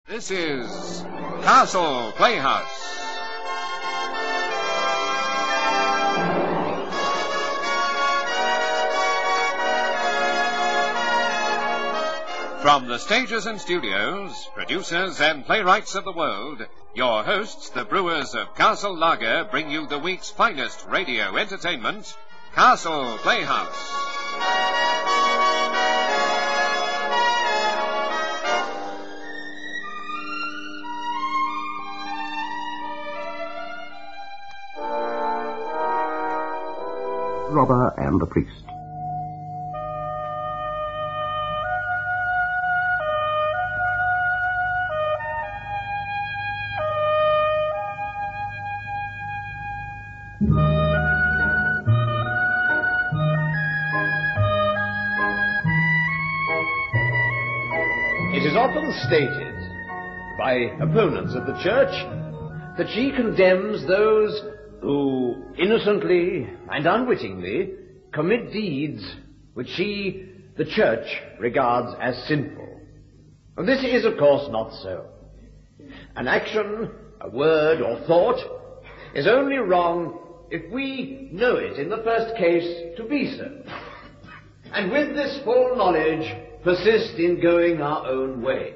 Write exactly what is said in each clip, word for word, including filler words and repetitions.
This is Castle Playhouse. From the stages and studios, producers and playwrights of the world, your hosts, the brewers of Castle Lager, bring you the week's finest radio entertainment, Castle Playhouse. Robber and the Priest. It is often stated by opponents of the Church that she condemns those who innocently and unwittingly commit deeds which she, the Church, regards as sinful. And this is, of course, not so. An action, a word, or thought is only wrong if we know it in the first case to be so. And with this full knowledge, persist in going our own way.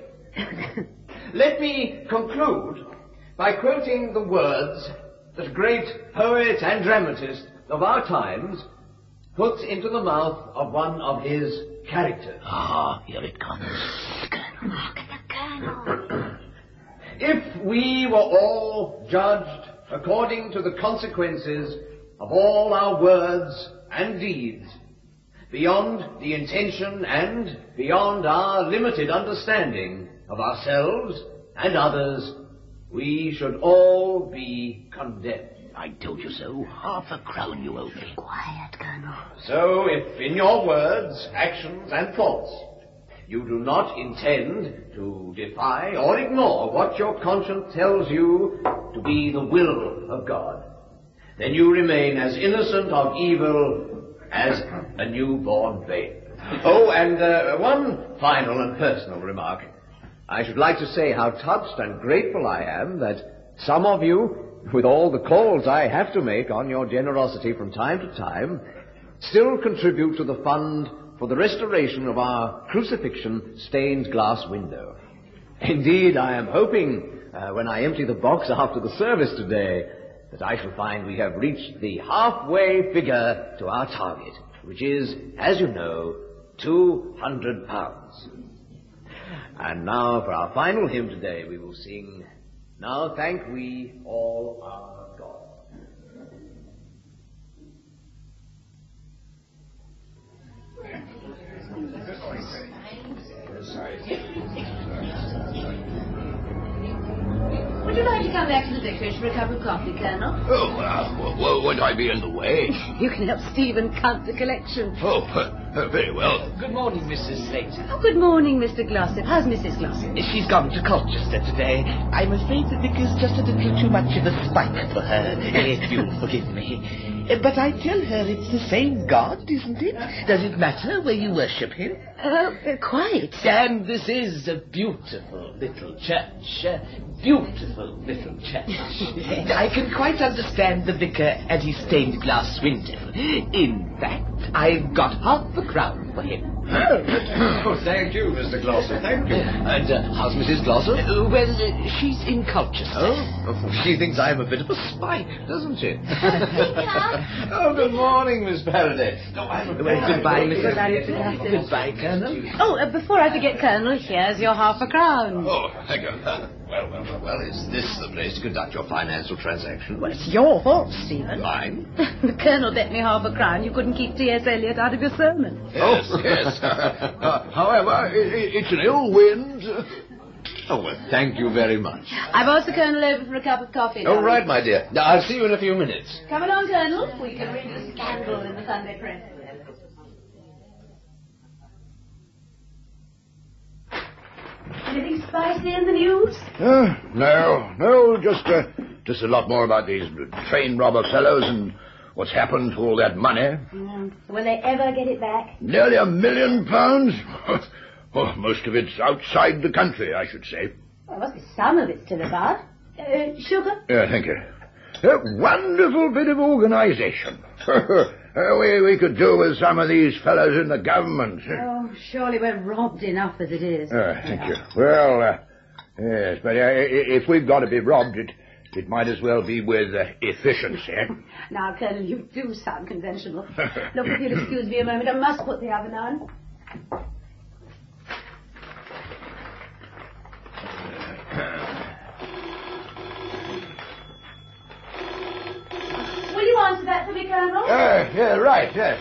Let me conclude by quoting the words that a great poet and dramatist of our times puts into the mouth of one of his characters. Ah, here it comes. Colonel. Look at the Colonel. If we were all judged according to the consequences of all our words and deeds, beyond the intention and beyond our limited understanding of ourselves and others, we should all be condemned. I told you so. Half a crown you owe me. Quiet, Colonel. So, if in your words, actions, and thoughts you do not intend to defy or ignore what your conscience tells you to be the will of God, then you remain as innocent of evil as a newborn babe. Oh, and uh, one final and personal remark. I should like to say how touched and grateful I am that some of you, with all the calls I have to make on your generosity from time to time, still contribute to the fund for the restoration of our crucifixion stained glass window. Indeed, I am hoping, uh, when I empty the box after the service today, that I shall find we have reached the halfway figure to our target, which is, as you know, two hundred pounds. And now for our final hymn today, we will sing, Now Thank We All Our God. Would you like to come back to the vicarage for a cup of coffee, Colonel? Oh, uh, well, would I be in the way? You can help Stephen count the collection. Oh, uh, uh, very well. Good morning, Missus Slater. Oh, good morning, Mister Glossop. How's Missus Glossop? She's gone to Colchester today. I'm afraid the vicar's just a little too much of a spike for her, if you'll forgive me. But I tell her it's the same God, isn't it? Does it matter where you worship him? Uh, uh, quite. And this is a beautiful little church. A beautiful little church. I can quite understand the vicar and his stained glass window. In fact, I've got half a crown for him. Oh, thank you, Mister Glossop. Thank you. And uh, how's Missus Glossop? Uh, well, uh, she's in Colchester. Oh, she thinks I'm a bit of a spike, doesn't she? Vicar! Oh, good morning, Miss Paradise. No, I'm Well, goodbye, Missus Goodbye. Goodbye, Colonel. Oh, uh, before I forget, Colonel, here's your half a crown. Oh, thank you. Uh, well, well, well, well, is this the place to conduct your financial transaction? Well, it's your fault, Stephen. Mine? The Colonel bet me half a crown you couldn't keep T S. Eliot out of your sermon. Yes, yes. uh, however, i it's an ill wind. Oh, well, thank you very much. I've asked the Colonel over for a cup of coffee now. Oh, right, my dear. Now, I'll see you in a few minutes. Come along, Colonel. We can read the scandal in the Sunday press. Anything spicy in the news? Uh, no, no, just, uh, just a lot more about these train robber fellows and what's happened to all that money. Mm. Will they ever get it back? Nearly a million pounds? Oh, most of it's outside the country, I should say. There must be some of it still about. Uh, sugar? Yeah, thank you. A wonderful bit of organisation. Uh, we, we could do with some of these fellows in the government. Oh, surely we're robbed enough as it is. Uh, thank you. Well, uh, yes, but uh, if we've got to be robbed, it, it might as well be with uh, efficiency. Now, Colonel, you do sound conventional. Look, if you'll excuse me a moment, I must put the oven on. Will you answer that for me, Colonel? Uh, yeah, right, yes.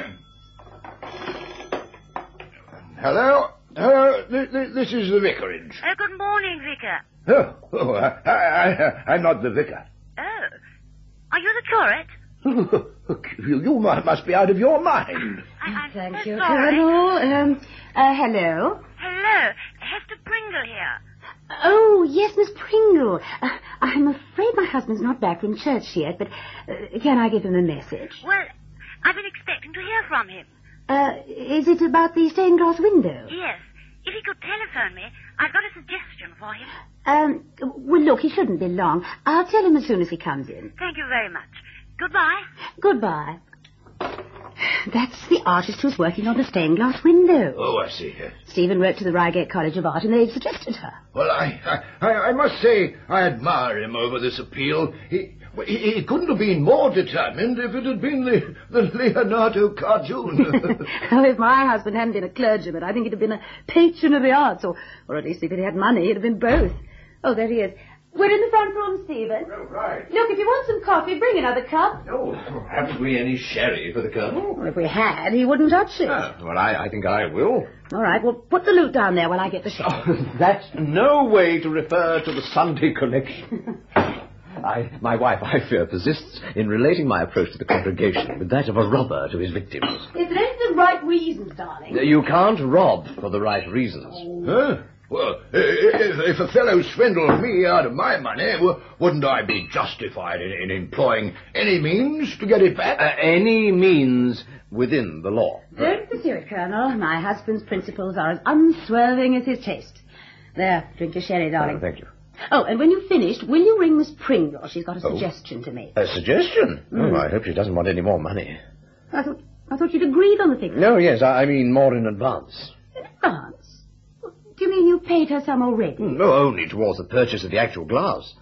Hello? Hello, th- th- this is the vicarage. Oh, good morning, Vicar. Oh, oh I, I, I'm not the vicar. Oh. Are you the curate? you, you mu- must be out of your mind. I, I'm Thank so you, sorry. Colonel. Um, uh, hello? Hello. Hester Pringle here. Oh, yes, Miss Pringle. Uh, I'm afraid my husband's not back from church yet, but uh, can I give him a message? Well, I've been expecting to hear from him. Uh, is it about the stained glass window? Yes. If he could telephone me, I've got a suggestion for him. Um, well, look, he shouldn't be long. I'll tell him as soon as he comes in. Thank you very much. Goodbye. Goodbye. That's the artist who's working on the stained glass window. Oh, I see. Yes. Stephen wrote to the Reigate College of Art, and they suggested her. Well, I, I, I must say I admire him over this appeal. He, he, he couldn't have been more determined if it had been the, the Leonardo cartoon. Oh, if my husband hadn't been a clergyman, I think he'd have been a patron of the arts, or, or at least if he'd had money, he'd have been both. Oh, there he is. We're in the front room, Stephen. Oh, right. Look, if you want some coffee, bring another cup. Oh, haven't we any sherry for the Colonel? Well, if we had, he wouldn't touch it. Ah, well, I, I think I will. All right, well, put the loot down there while I get the shot. Oh, that's no way to refer to the Sunday collection. I, my wife, I fear, persists in relating my approach to the congregation with that of a robber to his victims. If it ain't the right reasons, darling. You can't rob for the right reasons. Huh? Well, if, if a fellow swindled me out of my money, w- wouldn't I be justified in, in employing any means to get it back? Uh, any means within the law. Don't pursue it, Colonel. My husband's principles are as unswerving as his taste. There, drink your sherry, darling. Oh, thank you. Oh, and when you've finished, will you ring Miss Pringle? She's got a suggestion to make. A suggestion? Oh, I hope she doesn't want any more money. I thought, I thought you'd agreed on the thing. No, yes, I, I mean more in advance. In advance? Do you mean you paid her some already? No, only towards the purchase of the actual glass.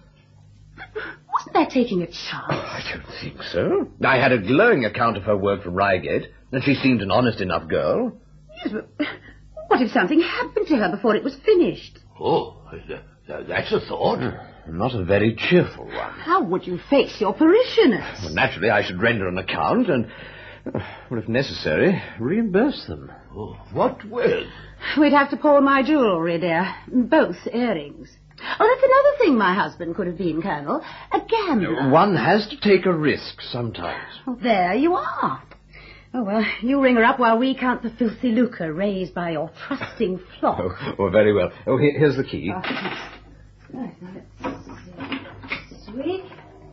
Wasn't that taking a chance? I don't think so. I had a glowing account of her work from Reigate, and she seemed an honest enough girl. Yes, but what if something happened to her before it was finished? Oh, th- th- that's a thought. Not a very cheerful one. How would you face your parishioners? Well, naturally, I should render an account and, uh, well, if necessary, reimburse them. Oh, what with? We'd have to pawn my jewellery, dear. Both earrings. Oh, that's another thing my husband could have been, Colonel. A gambler. One has to take a risk sometimes. Oh, there you are. Oh, well, you ring her up while we count the filthy lucre raised by your trusting flock. Oh, oh very well. Oh, here, here's the key. Oh, yes. Sweet.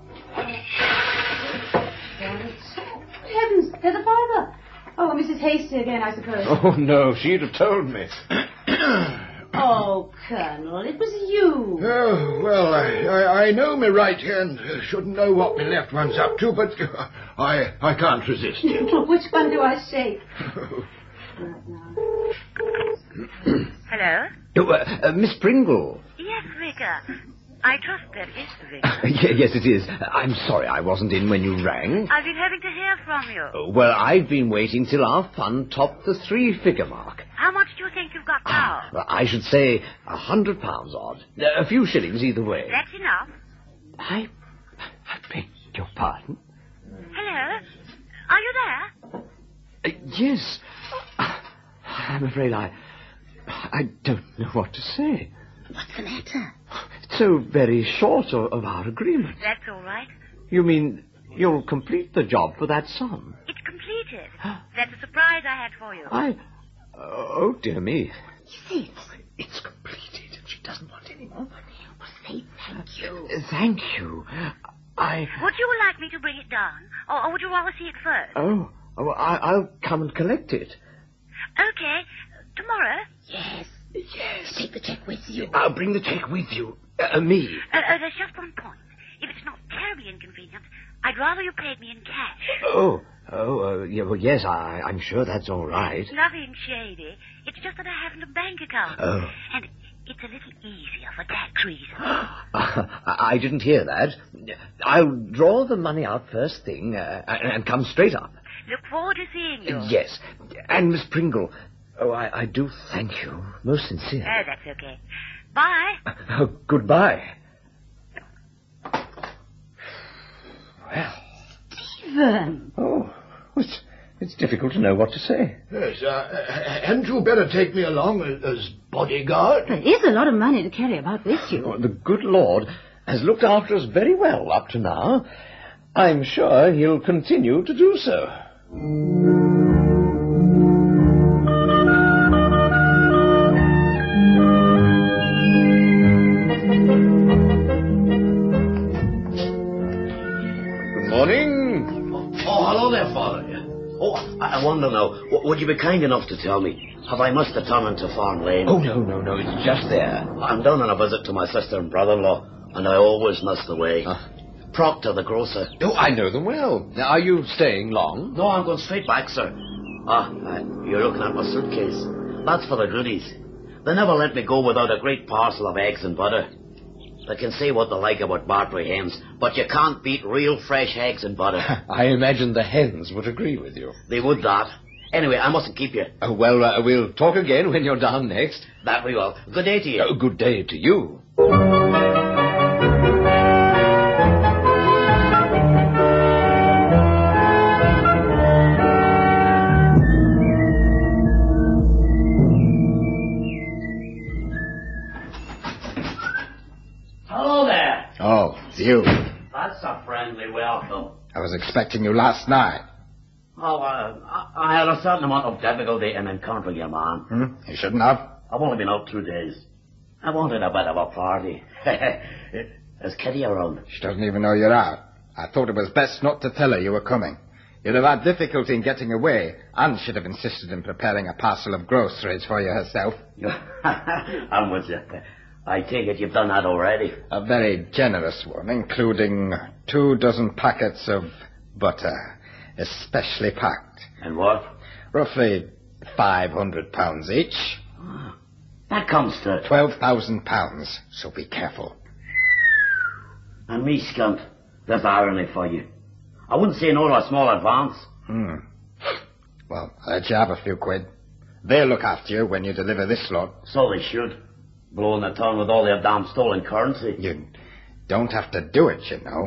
Heavens, there's a fiver. Oh, Missus Hasty again, I suppose. Oh, no, she'd have told me. Oh, Colonel, it was you. Oh, well, I, I, I know my right hand uh, shouldn't know what my left one's up to, but uh, I, I can't resist it. Which one do I shake? Right now. Hello? Oh, uh, uh, Miss Pringle. Yes, Vicar. I trust that is the Vicar. Ye- yes, it is. I'm sorry I wasn't in when you rang. I've been hoping to hear from you. Oh, well, I've been waiting till our fund topped the three-figure mark. How much do you think you've got now? Well, I should say a hundred pounds odd. A few shillings either way. That's enough. I... I beg your pardon? Hello? Are you there? Uh, yes. Uh, I'm afraid I... I don't know what to say. What's the matter? It's so very short of, of our agreement. That's all right. You mean you'll complete the job for that sum? It's completed. That's a surprise I had for you. I... Oh, dear me. Yes. It's completed and she doesn't want any more money. Well, say thank you. Uh, thank you. I... Would you like me to bring it down? Or, or would you rather see it first? Oh, oh I, I'll come and collect it. Okay. Tomorrow? Yes. Yes. Take the cheque with you. I'll bring the cheque with you. Uh, me. Uh, uh, there's just one point. If it's not terribly inconvenient, I'd rather you paid me in cash. Oh, oh, uh, yeah, well, yes, I, I'm sure that's all right. Nothing shady. It's just that I haven't a bank account. Oh. And it's a little easier for tax reasons. I didn't hear that. I'll draw the money out first thing uh, and, and come straight up. Look forward to seeing you. Yes. And Miss Pringle, oh, I, I do thank you. Most sincere. Oh, that's okay. Bye. Oh, goodbye. Well. Stephen! Oh, it's, it's difficult to know what to say. Yes, uh, hadn't you better take me along as, as bodyguard? It is a lot of money to carry about with you. Oh, the good Lord has looked after us very well up to now. I'm sure he'll continue to do so. Morning. Oh, hello there, Father. Oh, I wonder now, w- would you be kind enough to tell me, have I must have turned into Farm Lane? Oh, no, no, no, it's just there. I'm down on a visit to my sister and brother-in-law, and I always miss the way. Huh? Proctor, the grocer. Oh, I know them well. Now, are you staying long? No, I'm going straight back, sir. Ah, uh, you're looking at my suitcase. That's for the goodies. They never let me go without a great parcel of eggs and butter. They can say what they like about Bartry hens, but you can't beat real fresh eggs and butter. I imagine the hens would agree with you. They would that. Anyway, I mustn't keep you. Oh, well, uh, we'll talk again when you're down next. That we will. Good day to you. Oh, good day to you. Hello there. Oh, it's you. That's a friendly welcome. I was expecting you last night. Oh, uh, I, I had a certain amount of difficulty in encountering your man. Hmm? You shouldn't have. I've only been out two days. I wanted a bit of a party. Is Kitty around? She doesn't even know you're out. I thought it was best not to tell her you were coming. You'd have had difficulty in getting away, and she'd have insisted in preparing a parcel of groceries for you herself. I'm with you. I take it you've done that already. A very generous one, including two dozen packets of butter, especially packed. And what? Roughly five hundred pounds each. That comes to... Twelve thousand pounds, so be careful. And me, scunt, there's irony for you. I wouldn't say no to a small advance. Hmm. Well, I'll let you have a few quid. They'll look after you when you deliver this lot. So they should. Blowing the town with all their damn stolen currency. You don't have to do it, you know.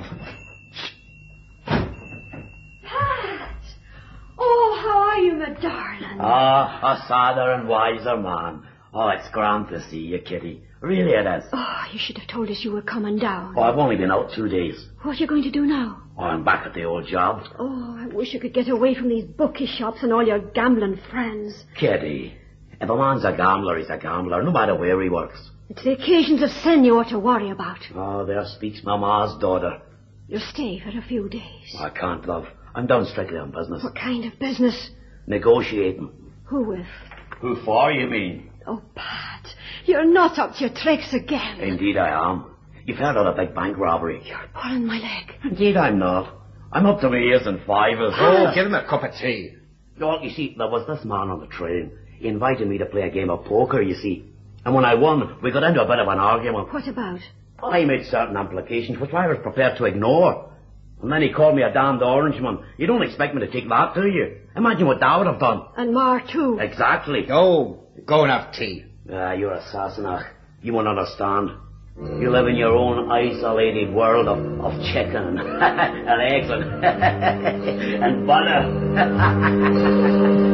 Pat! Oh, how are you, my darling? Ah, a sadder and wiser man. Oh, it's grand to see you, Kitty. Really it is. Oh, you should have told us you were coming down. Oh, I've only been out two days. What are you going to do now? Oh, I'm back at the old job. Oh, I wish you could get away from these bookie shops and all your gambling friends. Kitty, if a man's a gambler, he's a gambler, no matter where he works. It's the occasions of sin you ought to worry about. Oh, there speaks Mama's daughter. You'll stay for a few days. I can't, love. I'm down strictly on business. What kind of business? Negotiating. Who with? Who for, you mean? Oh, Pat, you're not up to your tricks again. Indeed I am. You've heard of the big bank robbery. You're pulling my leg. Indeed I'm not. I'm up to my ears in fivers. Oh, give him a cup of tea. Well, you see, there was this man on the train. He invited me to play a game of poker, you see. And when I won, we got into a bit of an argument. What about? I made certain implications which I was prepared to ignore. And then he called me a damned orangeman. You don't expect me to take that, do you? Imagine what that would have done. And Mar, too. Exactly. Oh, go and have tea. Ah, you're a Sassenach. You won't understand. You live in your own isolated world of, of chicken and, and eggs and, and butter.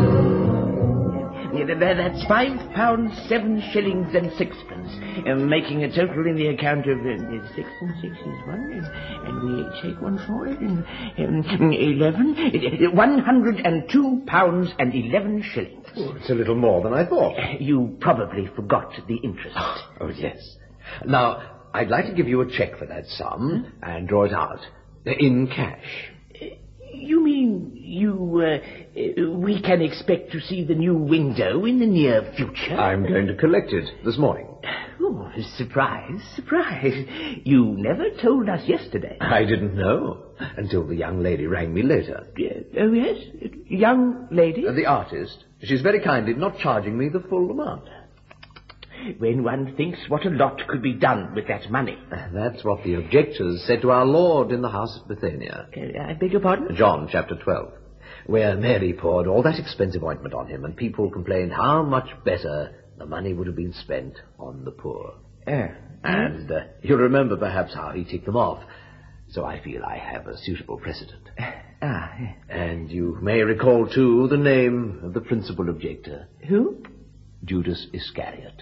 That's five pounds, seven shillings and sixpence, um, making a total in the account of uh, six and six is one, and we take one for it, and um, eleven, uh, one hundred and two pounds and eleven shillings. Oh, it's a little more than I thought. You probably forgot the interest. Oh, yes. Now, I'd like to give you a cheque for that sum and draw it out. In cash. You mean you, uh, we can expect to see the new window in the near future? I'm going to collect it this morning. Oh, surprise, surprise. You never told us yesterday. I didn't know until the young lady rang me later. Uh, oh, yes? Young lady? Uh, the artist. She's very kindly not charging me the full amount. When one thinks what a lot could be done with that money. Uh, that's what the objectors said to our Lord in the house of Bethania. Uh, I beg your pardon? John, chapter twelve, where Mary poured all that expensive ointment on him, and people complained how much better the money would have been spent on the poor. Uh, and uh, you remember perhaps how he ticked them off. So I feel I have a suitable precedent. Ah, and you may recall, too, the name of the principal objector. Who? Judas Iscariot.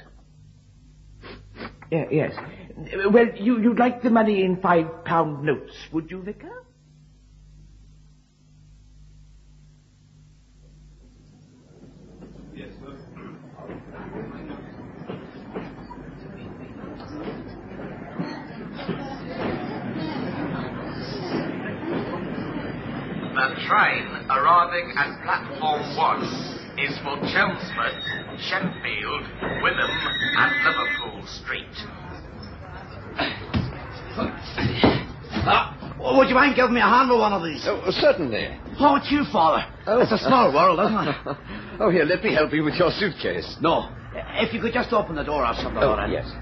Yeah, yes. Well, you, you'd like the money in five-pound notes, would you, Vicar? Yes, sir. The train arriving at platform one is for Chelmsford, Sheffield, Wynnum and Liverpool Street. Uh, would you mind giving me a hand with one of these? Oh, certainly. Oh, it's you, Father. Oh. It's a small world, isn't it? Oh, here, let me help you with your suitcase. No. If you could just open the door, I'll shut the door Oh, in. yes.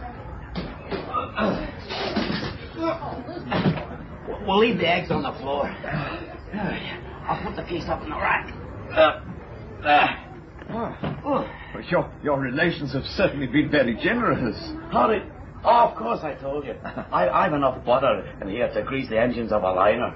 We'll leave the eggs on the floor. I'll put the piece up in the rack. Uh, uh. Oh. Well, your, your relations have certainly been very generous. How did... Oh, of course, I told you. I, I've enough butter in here to grease the engines of a liner.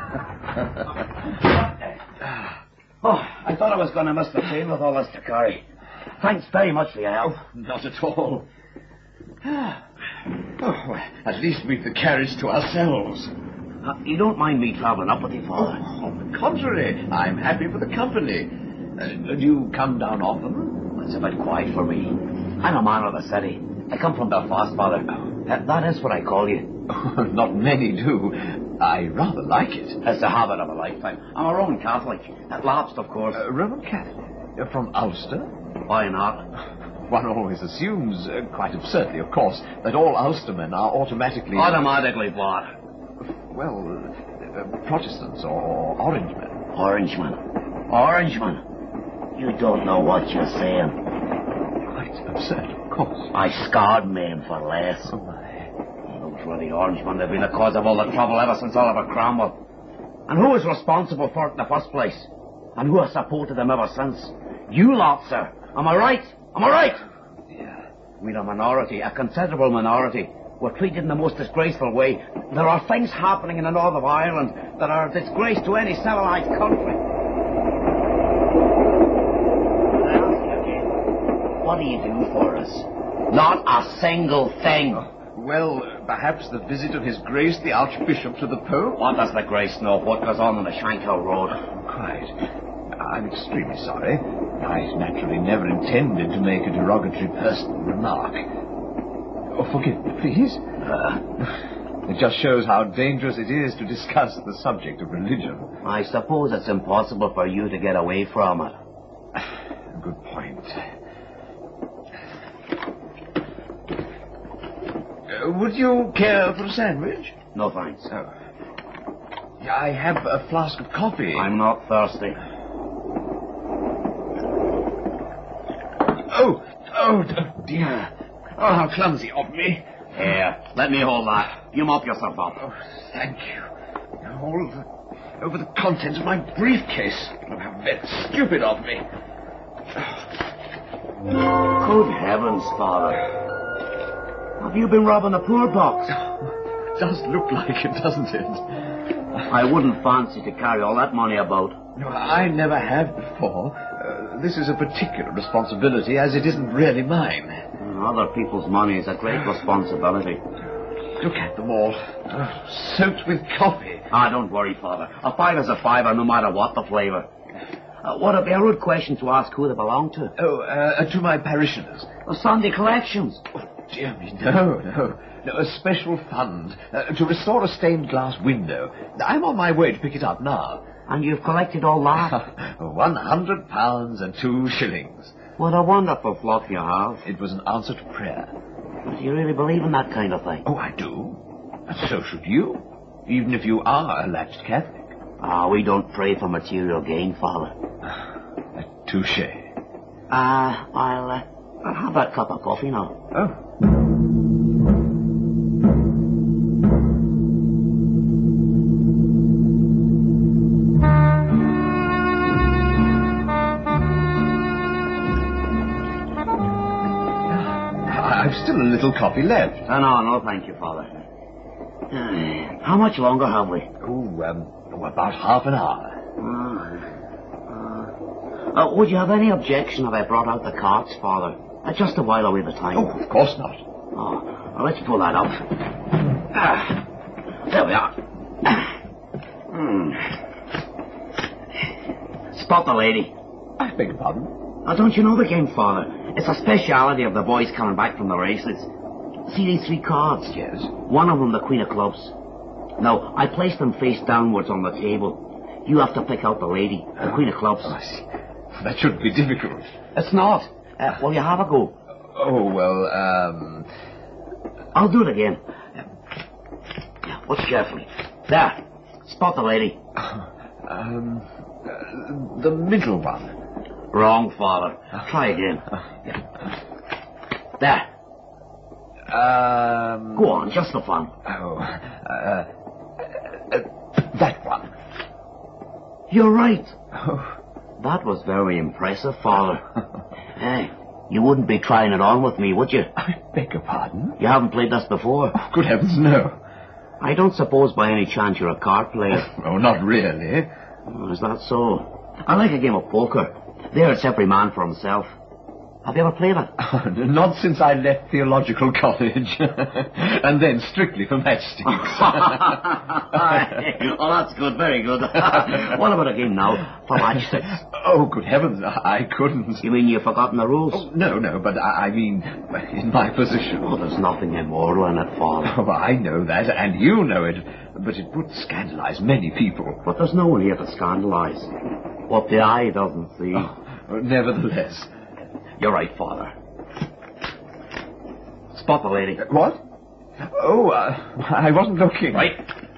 Oh, I thought I was going to miss the train with all this to carry. Thanks very much for your help. Not at all. Oh, well, at least we've the carriage to ourselves. Uh, you don't mind me travelling up with you, Father? Oh, on the contrary, I'm happy for the company. Uh, do you come down often? It's a bit quiet for me. I'm a man of the city. I come from Belfast, Father. Uh, that is what I call you. Oh, not many do. I rather like it. It's the habit of a lifetime. I'm a Roman Catholic. At last, of course. Uh, Roman Catholic? Uh, from Ulster? Why not? One always assumes, uh, quite absurdly, of course, that all Ulstermen are automatically... Automatically what? Well, uh, uh, Protestants or Orangemen. Orangemen? Orangemen? You don't know what you're saying. Quite absurd, of course. I scarred men for less. Oh, my. Those were the Orangemen. They've been the cause of all the trouble ever since Oliver Cromwell. And who was responsible for it in the first place? And who has supported them ever since? You lot, sir. Am I right? Am I right? Yeah. We're a minority, a considerable minority. We're treated in the most disgraceful way. There are things happening in the north of Ireland that are a disgrace to any civilized country. I ask you again, what do you do for us? Not a single thing. Well, perhaps the visit of His Grace the Archbishop to the Pope? What does the Grace know of what goes on on the Shankill Road? Quite. I'm extremely sorry. I naturally never intended to make a derogatory personal remark. Oh, forgive me, please. Uh, it just shows how dangerous it is to discuss the subject of religion. I suppose it's impossible for you to get away from it. Good point. Uh, would you care for a sandwich? No, thanks. Oh. Yeah, I have a flask of coffee. I'm not thirsty. Oh, oh, dear. Oh, how clumsy of me. Here, let me hold that. You mop yourself up. Oh, thank you. All over, over the contents of my briefcase. Oh, how very stupid of me. Good heavens, Father. Have you been robbing a poor box? Oh, does look like it, doesn't it? I wouldn't fancy to carry all that money about. No, I never have before. Uh, this is a particular responsibility, as it isn't really mine. Other people's money is a great responsibility. Look at them all. Oh, soaked with coffee. Ah, don't worry, Father. A fiver's a fiver, no matter what the flavour. Uh, would it be a rude question to ask who they belong to? Oh, uh, to my parishioners. The Sunday collections. Oh, dear me, no, no. No, a special fund uh, to restore a stained glass window. I'm on my way to pick it up now. And you've collected all that? One hundred pounds and two shillings. What a wonderful flock you have. It was an answer to prayer. But do you really believe in that kind of thing? Oh, I do. And so should you, even if you are a latched Catholic. Ah, we don't pray for material gain, Father. Touché. Ah, uh, I'll, uh, I'll have that cup of coffee now. Oh. I've still a little coffee left. Oh, no, no, thank you, Father. Uh, how much longer have we? Oh, um, oh, about half an hour. Uh, uh, would you have any objection if I brought out the carts, Father? Uh, just to while away the time. Oh, of course not. Oh, well, let's pull that up. Ah, there we are. Hmm. Spot the lady. I beg your pardon? Oh, don't you know the game, Father? It's a speciality of the boys coming back from the races. See these three cards? Yes. One of them the Queen of Clubs. Now, I place them face downwards on the table. You have to pick out the lady, the Queen of Clubs. Oh, I see. That shouldn't be difficult. It's not. Uh, well, you have a go. Oh, well, um... I'll do it again. Watch carefully. There. Spot the lady. Um... Uh, the middle one. Wrong, Father. Try again. There. Um... Go on, just for fun. Oh, uh, uh, that one. You're right. Oh. That was very impressive, Father. Hey, you wouldn't be trying it on with me, would you? I beg your pardon? You haven't played this before? Oh, good heavens, no. I don't suppose by any chance you're a card player. Oh, not really. Oh, is that so? I like a game of poker. There it's every man for himself. Have you ever played it? Oh, not since I left theological college. And then strictly for matchsticks. Oh, that's good, very good. What about a game now for matchsticks? Oh, good heavens, I couldn't. You mean you've forgotten the rules? Oh, no, no, but I, I mean, in my position. Oh, there's nothing immoral in it, Father. Oh, I know that, and you know it, but it would scandalize many people. But there's no one here to scandalize. What the eye doesn't see. Oh, nevertheless... You're right, Father. Spot the lady. Uh, what? Oh, uh, I wasn't looking. Right.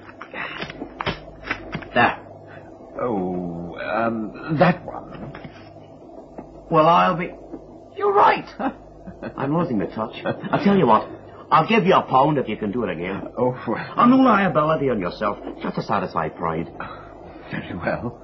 There. Oh, um, that one. Well, I'll be... You're right. I'm losing the touch. I'll tell you what. I'll give you a pound if you can do it again. Oh, well. And no liability on yourself, just to satisfy pride. Very well.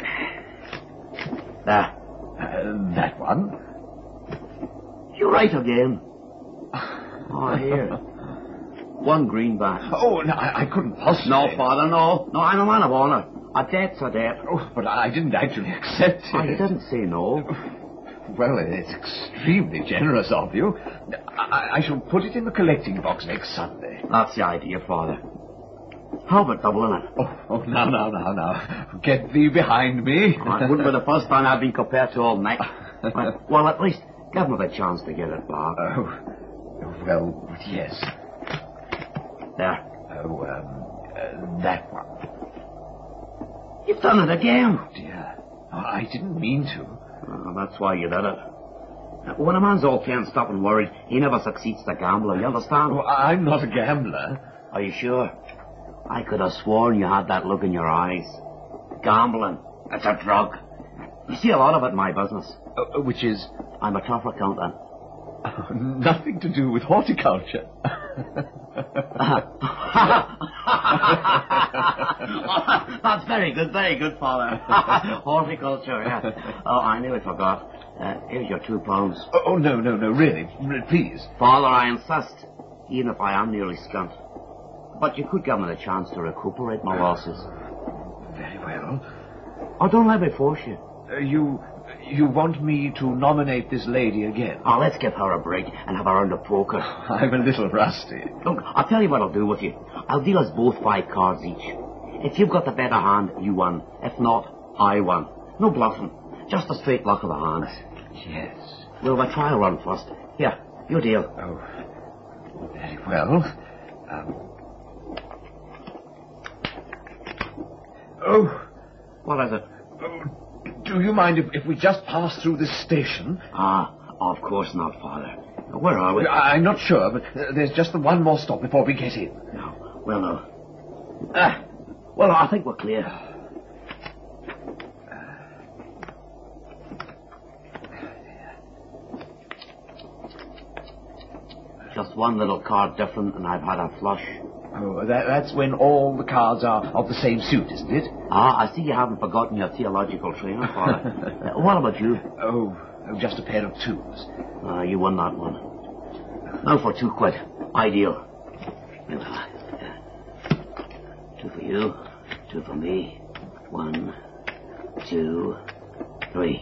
There. Uh, that one. You're right again. Oh, here. One greenback. Oh, no, I, I couldn't possibly. No, Father, no. No, I'm a man of honour. A debt's a debt. Oh, but I didn't actually accept it. I didn't say no. Well, it's extremely generous of you. I, I shall put it in the collecting box next Sunday. That's the idea, Father. How about doubling it? Oh, oh, now, now, now, now. Get thee behind me. Oh, it wouldn't be the first time I've been compared to all night. well, well, at least give me the chance to get it back. Oh, well, yes. There. Oh, um, uh, that one. You've done it again. Oh, dear. Oh, I didn't mean to. Oh, that's why you did it. When a man's all fenced up and worried, he never succeeds to gamble, you understand? Oh, I'm not a gambler. Are you sure? I could have sworn you had that look in your eyes. Gambling. It's a drug. You see a lot of it in my business. Uh, which is? I'm a tough accountant. Oh, nothing to do with horticulture. That's very good, very good, Father. Horticulture, yeah. Oh, I nearly forgot. Uh, here's your two pounds. Oh, oh, no, no, no, really. Please. Father, I insist, even if I am nearly skint. But you could give me the chance to recuperate my losses. Very well. Oh, don't let me force you. Uh, you... You want me to nominate this lady again? Oh, let's give her a break and have a round of poker. I'm a little rusty. Look, I'll tell you what I'll do with you. I'll deal us both five cards each. If you've got the better hand, you won. If not, I won. No bluffing. Just a straight luck of the hands. Yes. We'll have a trial run first. Here, your deal. Oh, very well. Um... Oh, What is it? Oh, do you mind if, if we just pass through this station? Ah, of course not, Father. Where are we? I, I'm not sure, but uh, there's just the one more stop before we get in. No. Well, no. Ah, well, I think we're clear. Just one little card different, and I've had a flush. Oh, that, that's when all the cards are of the same suit, isn't it? Ah, I see you haven't forgotten your theological training, Father. uh, what about you? Oh, oh, just a pair of twos. Ah, you won that one. Now for two quid. Ideal. Two for you, two for me. One, two, three.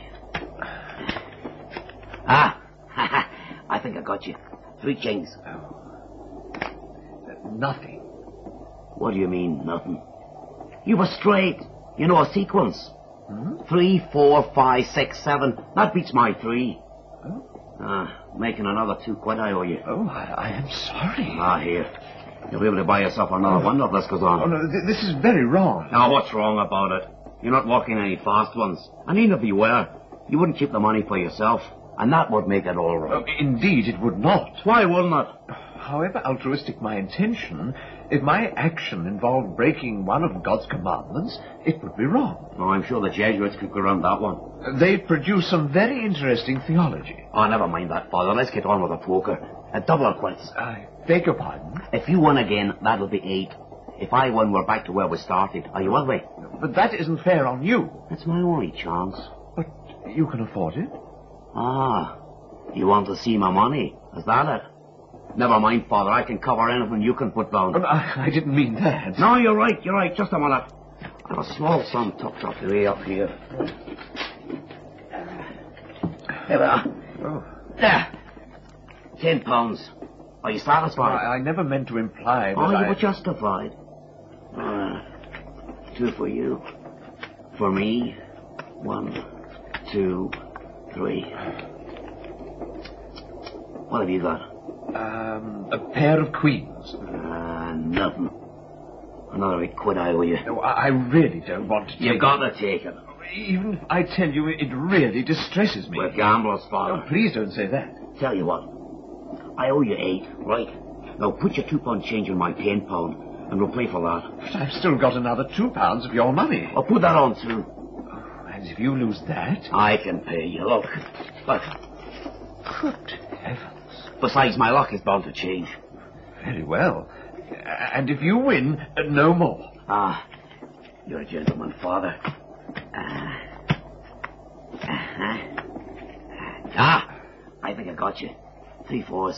Ah! I think I got you. Three kings. Oh. Uh, nothing. What do you mean, nothing? You were straight. You know a sequence. Hmm? Three, four, five, six, seven. That beats my three. Oh? Ah, making another two quid I owe you. Oh, I, I am sorry. Ah, here. You'll be able to buy yourself another oh. one if this goes on. Oh, no, th- this is very wrong. Now, what's wrong about it? You're not walking any fast ones. And even if you were, you wouldn't keep the money for yourself. And that would make it all right. Oh, indeed, it would not. Why wouldn't it? However altruistic my intention, if my action involved breaking one of God's commandments, it would be wrong. Oh, I'm sure the Jesuits could go around that one. They produce some very interesting theology. Oh, never mind that, Father. Let's get on with the poker. A double or quits. I beg your pardon? If you win again, that'll be eight. If I win, we're back to where we started. Are you with me? But that isn't fair on you. It's my only chance. But you can afford it. Ah, you want to see my money? Is that it? Never mind, Father. I can cover anything you can put down. Oh, I, I didn't mean that. No, you're right. You're right. Just a minute. I have a small sum tucked up way up here. There we are. Oh. There. Ten pounds. Are you satisfied? I, I never meant to imply that Oh, you I... were justified. Uh, two for you. For me. One, two, three. What have you got? Um, a pair of queens. Uh, nothing. Another eight quid I owe you. No, I, I really don't want to take You've got to take it. Even if I tell you, it really distresses me. We're gamblers, Father. Oh, please don't say that. Tell you what. I owe you eight, right? Now put your two pound change in my ten pound, and we'll play for that. But I've still got another two pounds of your money. I'll put that on too. Oh, and if you lose that... I can pay you. Look. Look. Good heavens. Besides, my luck is bound to change. Very well. And if you win, uh, no more. Ah, you're a gentleman, Father. Uh, uh-huh. Ah, I think I got you. Three fours.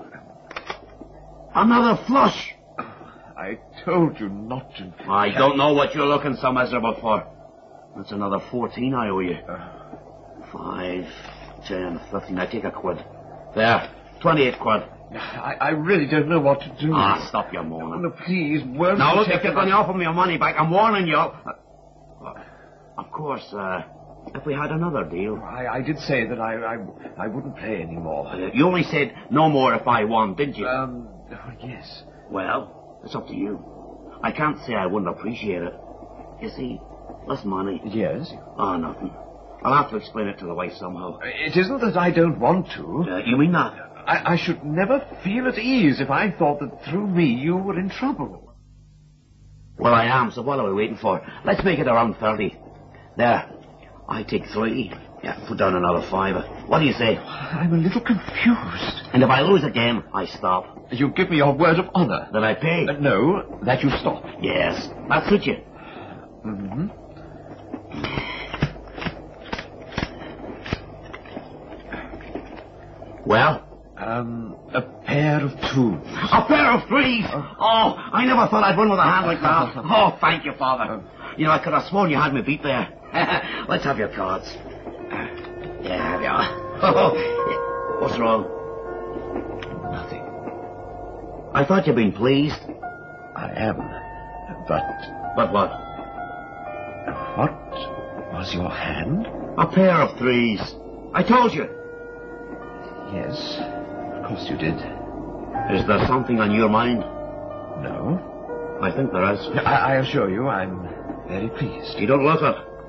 Another flush. I told you not to... I don't know what you're looking so miserable for. That's another fourteen I owe you. Five, ten, fifteen. I take a quid. There. Twenty-eight quid. I, I really don't know what to do. Ah, stop your moaning. Oh, no, please, won't Now, you look, take if you're it- going to offer me your money back, I'm warning you. Uh, of course, uh, if we had another deal. I, I did say that I, I, I wouldn't play anymore. Uh, you only said no more if I won, didn't you? Um, oh, yes. Well, it's up to you. I can't say I wouldn't appreciate it. You see, this money... Yes? Oh, nothing. I'll have to explain it to the wife somehow. It isn't that I don't want to. Uh, you mean that? I, I should never feel at ease if I thought that through me you were in trouble. Well, I am, so what are we waiting for? Let's make it around thirty. There. I take three. Yeah, put down another fiver. What do you say? I'm a little confused. And if I lose again, I stop. You give me your word of honor. That I pay? Uh, no, that you stop. Yes. That suits you. Mm-hmm. Well? Um, a pair of twos. A pair of threes! Oh, I never thought I'd win with a hand like that. Oh, thank you, Father. You know, I could have sworn you had me beat there. Let's have your cards. Yeah, have you are. Oh, what's wrong? Nothing. I thought you'd been pleased. I am, but... But what? What was your hand? A pair of threes. I told you. Yes, of course you did. Is there something on your mind? No. I think there is. I, I assure you, I'm very pleased. You don't look it.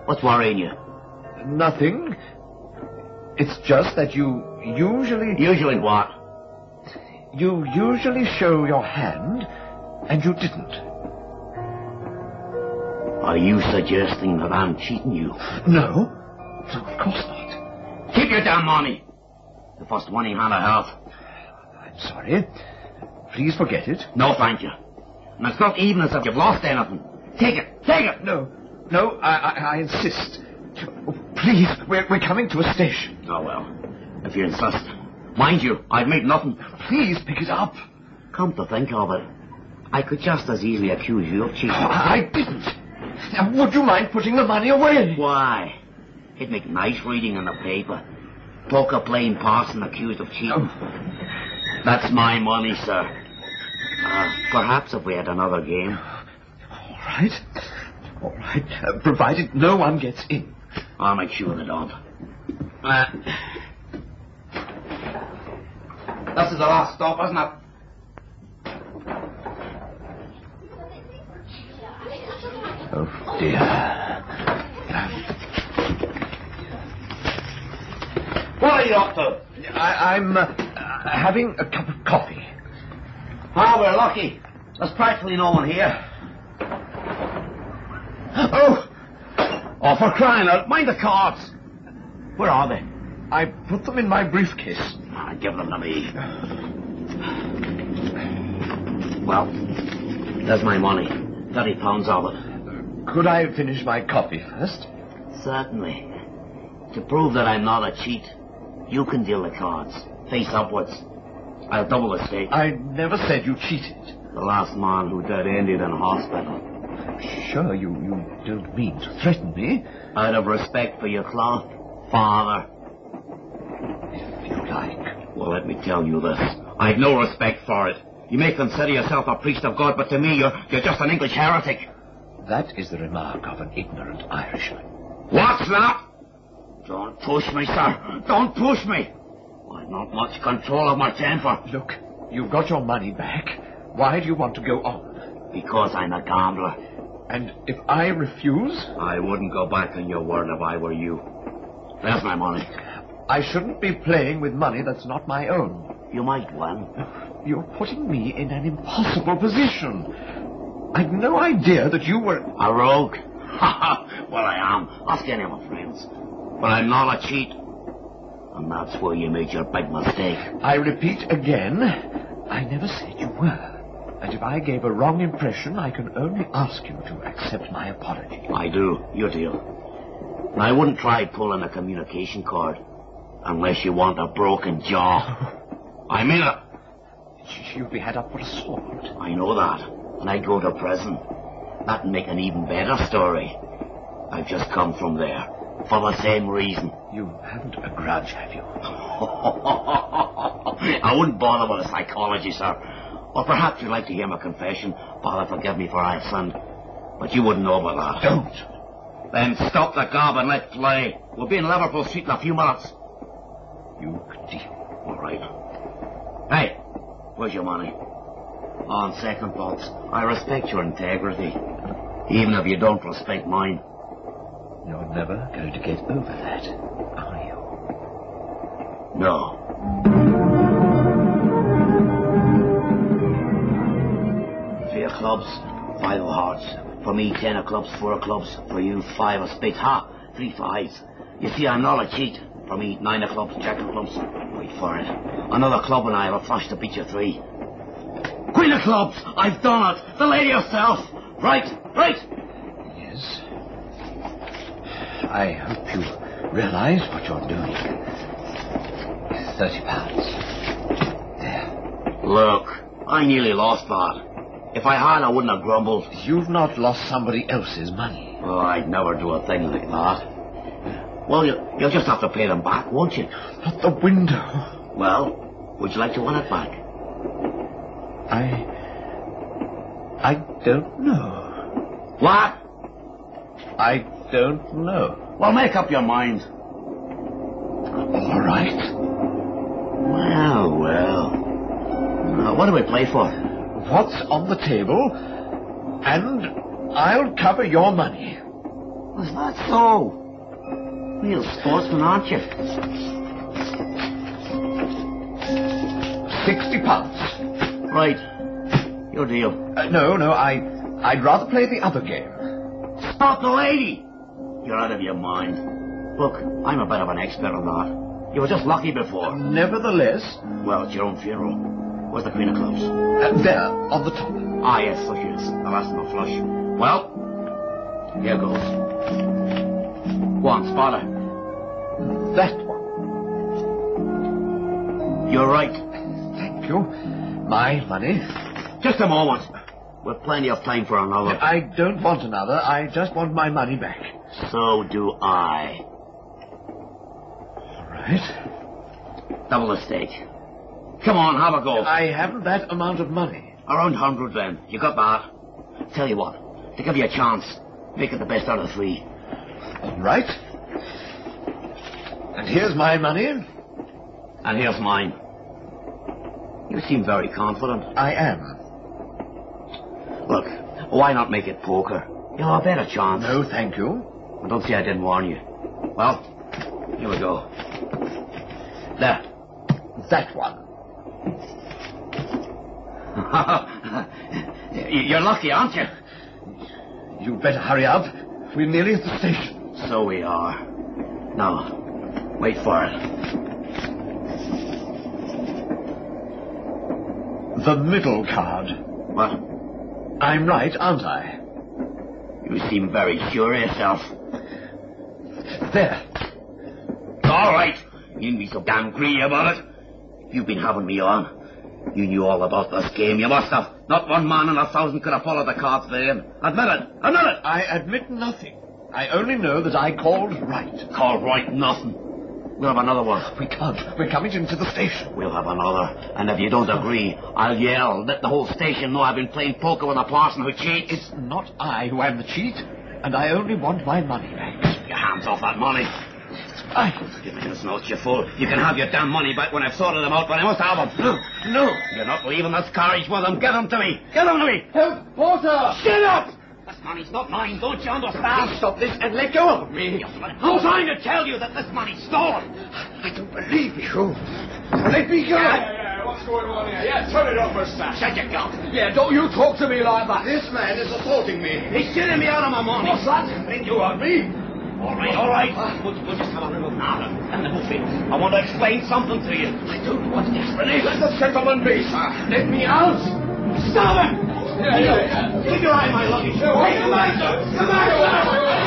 What's worrying you? Nothing. It's just that you usually... Usually what? You usually show your hand, and you didn't. Are you suggesting that I'm cheating you? No. No, of course not. Keep your damn money. The first one in hand I have. I'm sorry. Please forget it. No, thank you. And it's not even as if you've lost anything. Take it. Take it. No. No, I, I, I insist. Oh, please, we're, we're coming to a station. Oh, well. If you insist. Mind you, I've made nothing. Please, pick it up. Come to think of it, I could just as easily accuse you of cheating. I, I didn't. Now, would you mind putting the money away? Why? It'd make nice reading in the paper. Poker playing parson accused of cheating. Oh. That's my money, sir. Uh, perhaps if we had another game. All right. All right. Uh, provided no one gets in. I'll make sure they don't. Uh, this is the last stop, isn't it? Oh, dear. What are you up to? I, I'm uh, having a cup of coffee. Ah, we're lucky. There's practically no one here. Oh! Oh, for crying out, mind the cards. Where are they? I put them in my briefcase. Ah, give them to me. Well, there's my money. Thirty pounds of it. Could I finish my coffee first? Certainly. To prove that I'm not a cheat, you can deal the cards. Face upwards. I'll double the stake. I never said you cheated. The last man who dead ended in hospital. Sure, you, you don't mean to threaten me. Out of respect for your cloth, father. If you like. Well, let me tell you this. I've no respect for it. You may consider yourself a priest of God, but to me, you're, you're just an English heretic. That is the remark of an ignorant Irishman. What's that? Don't push me, sir. Don't push me. I've not much control of my temper. Look, you've got your money back. Why do you want to go on? Because I'm a gambler. And if I refuse? I wouldn't go back on your word if I were you. There's my money. I shouldn't be playing with money that's not my own. You might win. You're putting me in an impossible position. I'd no idea that you were... A rogue? Well, I am. Ask any of my friends. But I'm not a cheat. And that's where you made your big mistake. I repeat again, I never said you were. And if I gave a wrong impression, I can only ask you to accept my apology. I do. Your deal. And I wouldn't try pulling a communication cord unless you want a broken jaw. I mean it. You'd be had up for assault. I know that. And I'd go to prison. That'd make an even better story. I've just come from there. For the same reason. You haven't a grudge, have you? I wouldn't bother with a psychology, sir. Or perhaps you'd like to hear my confession. Father, forgive me for I have sinned. But you wouldn't know about that. Don't. Then stop the gob and let play. We'll be in Liverpool Street in a few minutes. You can deal. All right. Hey, where's your money? On second thoughts, I respect your integrity. Even if you don't respect mine. You're never going to get over that, are you? No. Three of clubs, five of hearts. For me, ten of clubs, four of clubs. For you, five of spades. Ha! Three fives. You see, I'm not a cheat. For me, nine of clubs, jack of clubs. Wait for it. Another club and I have a flush to beat you three. Queen of clubs! I've done it! The lady herself! Right, right! Yes. I hope you realize what you're doing. Thirty pounds. There. Look, I nearly lost that. If I had, I wouldn't have grumbled. You've not lost somebody else's money. Oh, I'd never do a thing like that. Well, you, you'll just have to pay them back, won't you? Not the window. Well, would you like to win it back? I... I don't know. What? I don't know. Well, make up your mind. All right. Well, well. Now, what do we play for? What's on the table, and I'll cover your money. Was that so? Real sportsman, aren't you? Sixty pounds. Right. Your deal. Uh, no, no, I... I'd rather play the other game. Spot the lady! You're out of your mind. Look, I'm a bit of an expert on that. You were just lucky before. Nevertheless... Well, it's your own funeral. Where's the Queen of Clubs? Uh, there, on the top. Ah, yes, so she is. The last of a flush. Well, here goes. Go on, spot her. That one. You're right. Thank you. My money. Just a moment. We've plenty of time for another. I don't want another. I just want my money back. So do I. All right. Double the stake. Come on, have a go. I haven't that amount of money. Around hundred then. You got that? Tell you what, to give you a chance, make it the best out of three. All right. And here's my money. And here's mine. You seem very confident. I am. Look, why not make it poker? You'll have a better chance. No, thank you. Well, don't say I didn't warn you. Well, here we go. There. That one. You're lucky, aren't you? You'd better hurry up. We're nearly at the station. So we are. Now, wait for it. The middle card. What? I'm right, aren't I? You seem very sure of yourself. There. All right. You needn't be so damn greedy about it. You've been having me on. You knew all about this game. You must have. Not one man in a thousand could have followed the cards then. Admit it. Admit it. I admit nothing. I only know that I called right. Called right nothing. We'll have another one. We can't. We're coming into the station. We'll have another. And if you don't agree, I'll yell. Let the whole station know I've been playing poker with a parson who cheats. It's not I who am the cheat, and I only want my money back. Keep your hands off that money. I... Give me this note, you fool. You can have your damn money back when I've sorted them out, but I must have them. No, no. You're not leaving this carriage with them. Give them to me. Give them to me. Help, Porter! Shut up! This money's not mine, don't you understand? Stop this and let go of me. I'm trying to tell you that this money's stolen. I don't believe you. Let me go. Yeah, yeah, yeah. What's going on here? Yeah, turn it off for a sec. Shut your mouth. Yeah, don't you talk to me like that. This man is assaulting me. He's stealing me out of my money. What's that? Think you heard me? All right, all right. We'll, we'll just have a little nada and the buffet. I want to explain something to you. I don't want explanation. Let the gentleman be, sir. Let me out. Stop him! Yeah, yeah, yeah. Keep your eye on my luggage. No, hey, come back, sir! Come back, sir!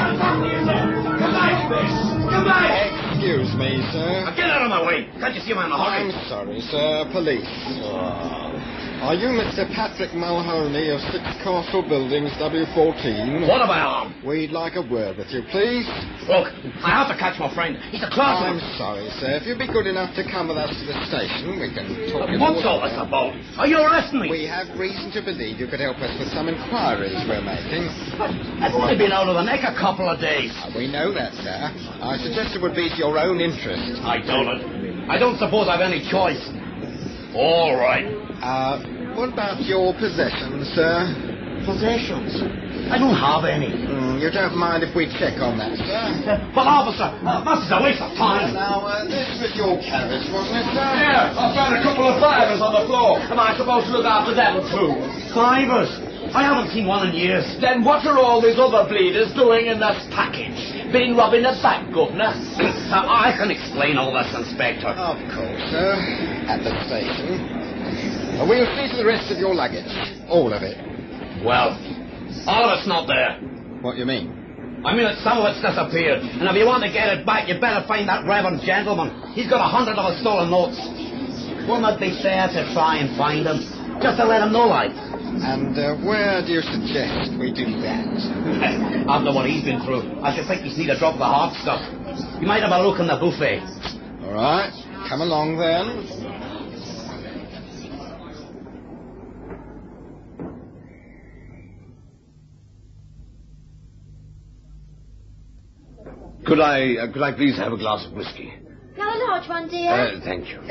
Come back, miss! Come back! Excuse me, sir. Now get out of my way. Can't you see I'm in a hurry? I'm sorry, sir. Police. Oh. Are you Mister Patrick Mulhoney of Six Castle Buildings, W fourteen? What about him? We'd like a word with you, please. Look, I have to catch my friend. He's a I'm clergyman. sorry, sir. If you'd be good enough to come with us to the station, we can talk it What's all all this about? Are you arresting me? We have reason to believe you could help us with some inquiries we're making. But I've only been out of the neck a couple of days. Uh, we know that, sir. I suggest it would be to your own interest. I doubt it. I don't suppose I've any choice. All right. Uh... What about your possessions, sir? Possessions? I don't have any. Mm, you don't mind if we check on that, sir? Uh, but, officer, uh, this is a waste of time. Now, uh, this was your carriage, wasn't it, sir? Yeah, I found a couple of fivers on the floor. Am I supposed to look after them too? Fivers? I haven't seen one in years. Then what are all these other bleeders doing in this package? Been robbing a bank, governor? uh, I can explain all this, Inspector. Of course, sir. At the station. Uh, we'll see to the rest of your luggage. All of it. Well, all of it's not there. What do you mean? I mean, some of it's disappeared. And if you want to get it back, you better find that reverend gentleman. He's got a hundred of his stolen notes. Wouldn't it be fair to try and find him? Just to let him know, like. And uh, where do you suggest we do that? After what he's been through, I should think he's need a drop of the hard stuff. You might have a look in the buffet. All right. Come along, then. Could I, uh, could I please have a glass of whiskey? Not a large one, dear. Uh, thank you.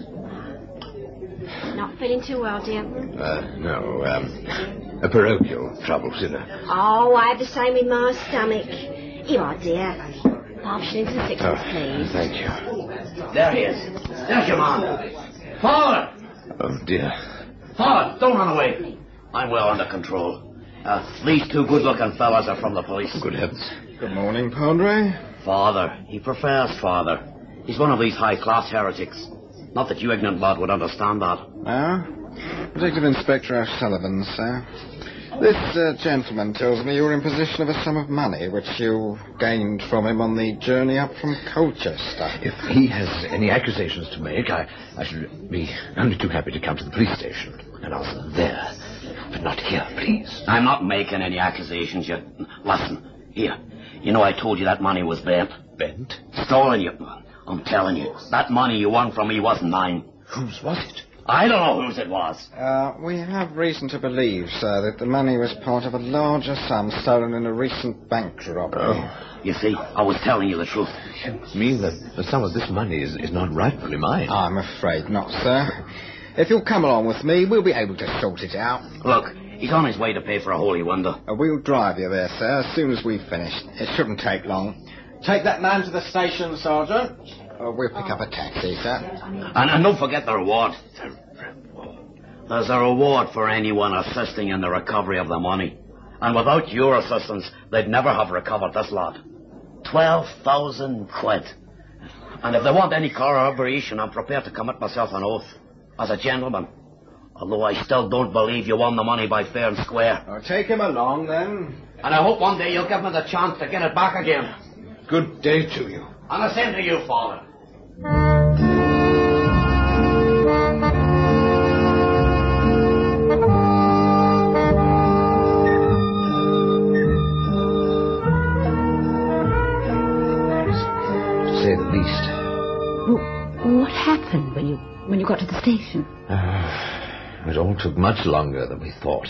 Not feeling too well, dear. Uh, no, um, a parochial trouble, sinner. Oh, I have the same in my stomach. Here you are, dear. Five shillings and sixpence, Oh, please. thank you. There he is. There's your man. Father! Oh, dear. Father, don't run away. I'm well under control. Uh, these two good-looking fellas are from the police. Good heavens. Good morning, Padre. Father. He prefers father. He's one of these high-class heretics. Not that you ignorant lad would understand that. Ah? Detective Inspector O'Sullivan, sir. This uh, gentleman tells me you're in possession of a sum of money which you gained from him on the journey up from Colchester. If he has any accusations to make, I, I should be only too happy to come to the police station and answer them there. But not here, please. I'm not making any accusations yet. Listen, here. You know I told you that money was bent? Bent? Stolen, you. I'm telling you, that money you won from me wasn't mine. Whose was it? I don't know whose it was. Uh, we have reason to believe, sir, that the money was part of a larger sum stolen in a recent bank robbery. Oh. You see, I was telling you the truth. You mean that the sum of this money is, is not rightfully mine? I'm afraid not, sir. If you'll come along with me, we'll be able to sort it out. Look, he's on his way to pay for a holy wonder. Uh, we'll drive you there, sir, as soon as we've finished. It shouldn't take long. Take that man to the station, Sergeant. Uh, we'll pick up a taxi, sir. And, and don't forget the reward. There's a reward for anyone assisting in the recovery of the money. And without your assistance, they'd never have recovered this lot. Twelve thousand quid. And if they want any corroboration, I'm prepared to commit myself an oath. As a gentleman. Although I still don't believe you won the money by fair and square. I'll take him along, then. And I hope one day you'll give me the chance to get it back again. Good day to you. And the same to you, Father. To say the least. Well, what happened when you when you got to the station? Uh, it all took much longer than we thought.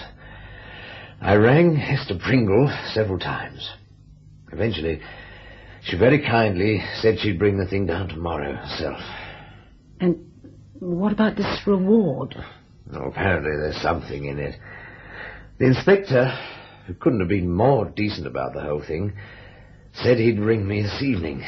I rang Hester Pringle several times. Eventually, she very kindly said she'd bring the thing down tomorrow herself. And what about this reward? Oh, apparently there's something in it. The inspector, who couldn't have been more decent about the whole thing, said he'd ring me this evening.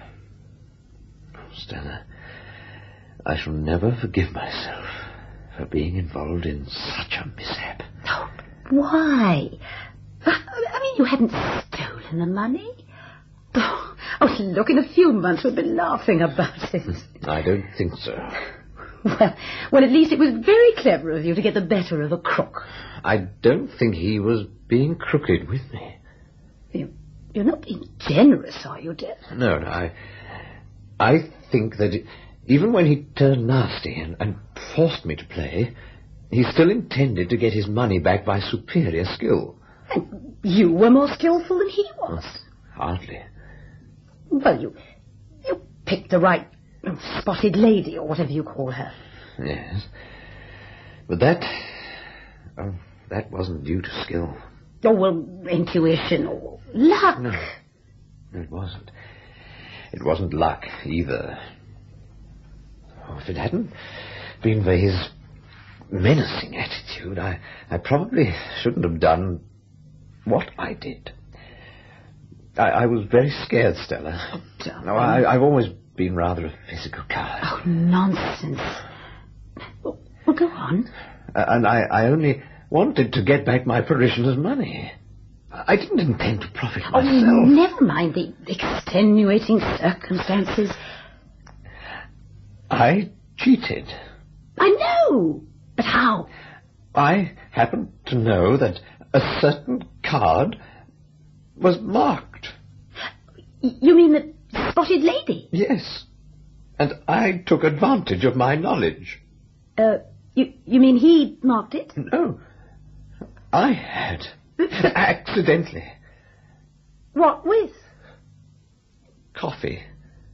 Oh, Stella, I shall never forgive myself for being involved in such a mishap. Oh, why? I mean, you hadn't stolen the money. Oh, oh, look, in a few months we'll be laughing about it. I don't think so. Well, well, at least it was very clever of you to get the better of a crook. I don't think he was being crooked with me. You, you're not being generous, are you, dear? No, no, I... I think that it, even when he turned nasty and, and forced me to play, he still intended to get his money back by superior skill. And you were more skillful than he was. Oh, hardly. Well, you you picked the right oh, spotted lady, or whatever you call her. Yes. But that... Oh, that wasn't due to skill. Oh, well, intuition or luck. No, no, it wasn't. It wasn't luck, either. Oh, if it hadn't been for his menacing attitude, I, I probably shouldn't have done what I did. I, I was very scared, Stella. Oh, darling. No, I, I've always been rather a physical coward. Oh, nonsense. Well, well go on. Uh, and I, I only wanted to get back my parishioners' money. I didn't intend to profit Oh, myself. never mind the extenuating circumstances. I cheated. I know, but how? I happened to know that a certain card was marked. Y- You mean the spotted lady? Yes. And I took advantage of my knowledge. Uh, you, you mean he marked it? No. I had. Accidentally. What with? Coffee.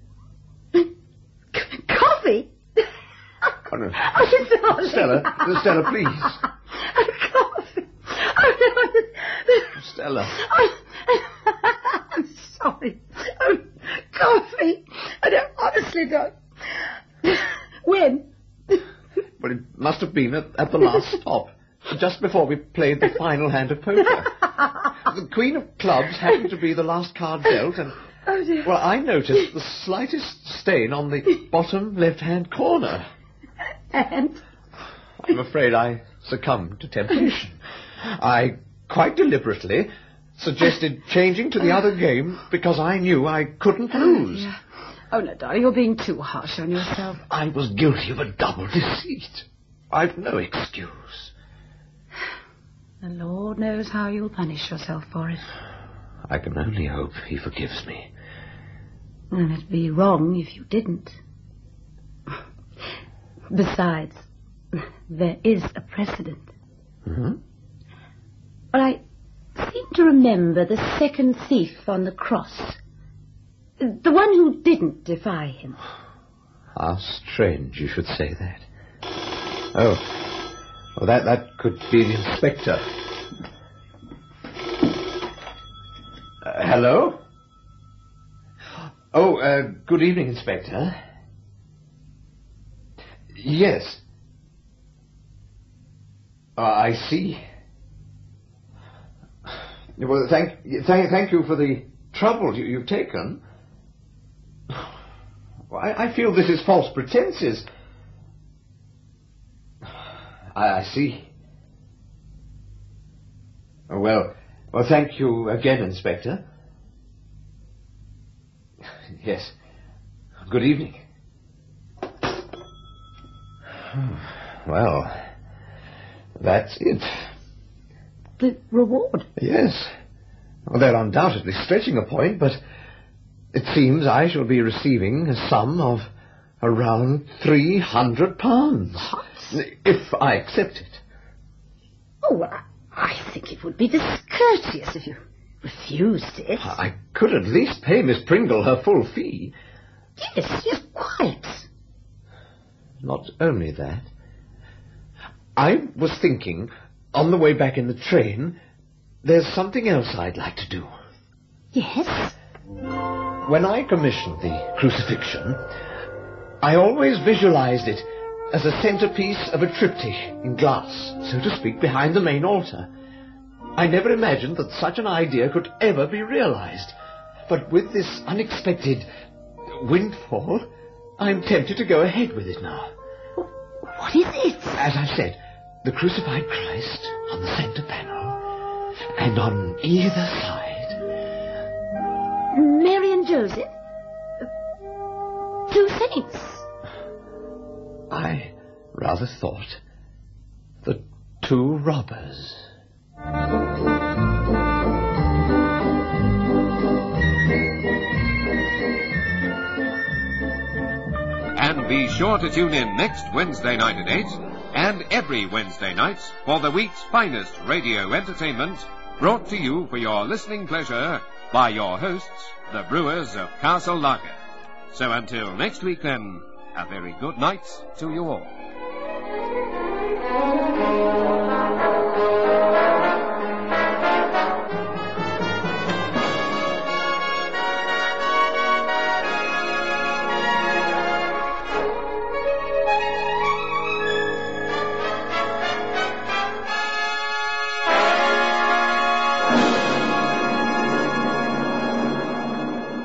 Coffee? Oh, no. Oh, darling. Stella, Stella, please. Coffee. Oh, no. Stella. Oh, I'm sorry. Oh, coffee. I don't, honestly don't. When? Well, it must have been at, at the last stop, just before we played the final hand of poker. the Queen of Clubs happened to be the last card dealt, and... Oh, dear. Well, I noticed the slightest stain on the bottom left-hand corner. And? I'm afraid I succumbed to temptation. I, quite deliberately, suggested changing to the other game because I knew I couldn't lose. Oh, yeah. Oh, no, darling, you're being too harsh on yourself. I was guilty of a double deceit. I've no excuse. The Lord knows how you'll punish yourself for it. I can only hope he forgives me. And it'd be wrong if you didn't. Besides, there is a precedent. Hmm? Well, I seem to remember the second thief on the cross. The one who didn't defy him. How strange you should say that. Oh, well, that, that could be the inspector. Uh, hello? Oh, uh, good evening, Inspector. Yes. Uh, I see. Well, thank, thank, thank you for the trouble you, you've taken. I, I feel this is false pretenses. I, I see. Oh, well, well, thank you again, Inspector. Yes. Good evening. Well, that's it. The reward? Yes. Well, they're undoubtedly stretching a point, but it seems I shall be receiving a sum of around three hundred pounds. What? If I accept it. Oh, well, I, I think it would be discourteous if you refused it. I could at least pay Miss Pringle her full fee. Yes, yes, quite. Not only that, I was thinking, on the way back in the train, there's something else I'd like to do. Yes? When I commissioned the crucifixion, I always visualized it as a centerpiece of a triptych in glass, so to speak, behind the main altar. I never imagined that such an idea could ever be realized. But with this unexpected windfall, I'm tempted to go ahead with it now. What is it? As I said, the crucified Christ on the center panel, and on either side... Mary and Joseph? Uh, two saints? I rather thought the two robbers. And be sure to tune in next Wednesday night at eight, and every Wednesday night for the week's finest radio entertainment, brought to you for your listening pleasure by your hosts, the Brewers of Castle Lager. So until next week, then, a very good night to you all.